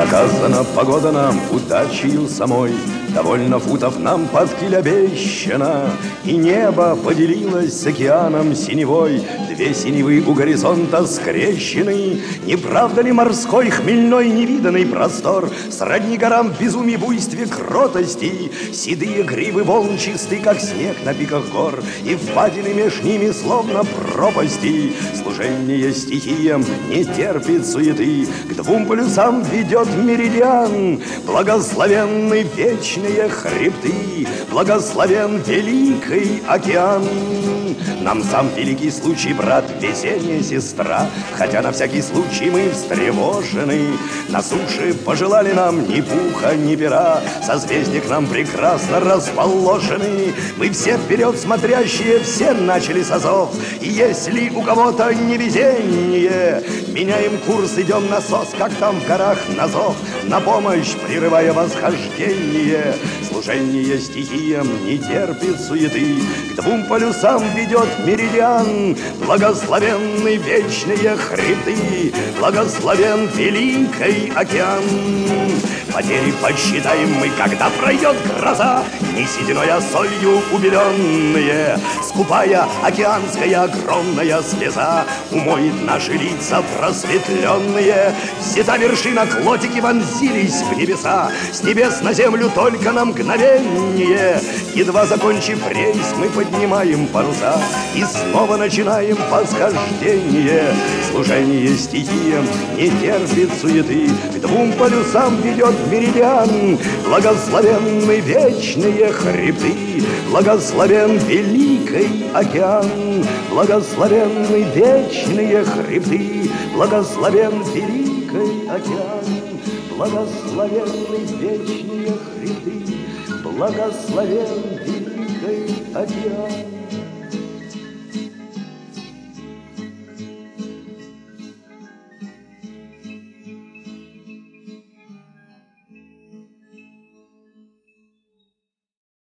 Наказана погода нам удачею самой, довольно футов нам под киль обещано, и небо поделилось с океаном синевой. Две синевы у горизонта скрещены. Не правда ли морской хмельной невиданный простор сродни горам в безумии, буйстве, кротости? Седые гривы волн чисты, как снег на пиках гор, и впадины меж ними словно пропасти. Служение стихиям не терпит суеты, к двум полюсам ведет меридиан. Благословенны вечные хребты, благословен великий океан. Нам сам великий случай, брат, везение, сестра, хотя на всякий случай мы встревожены. На суше пожелали нам ни пуха, ни пера, созвездия к нам прекрасно расположены. Мы все вперед смотрящие, все начали с азов, и если у кого-то невезение, меняем курс, идем на сос, как там в горах на зов, на помощь прерывая восхождение. Служение стихиям не терпит суеты, к двум полюсам ведет меридиан. Благословенны вечные хребты, благословен великий океан. Потери посчитаем мы, когда пройдет гроза, не сединой, а солью убеленные. Скупая океанская огромная слеза умоет наши лица просветленные. Взята вершина, клотики вонзились в небеса, с небес на землю только на мгновение. Едва закончив рейс, мы поднимаем паруса и снова начинаем восхождение. Служение стихиям не терпит суеты, к двум полюсам ведет меридиан. Благословенны вечные хребты, благословен великий океан. Благословенны вечные хребты, благословен великий океан. Благословенны вечные хребты, благословен великий океан.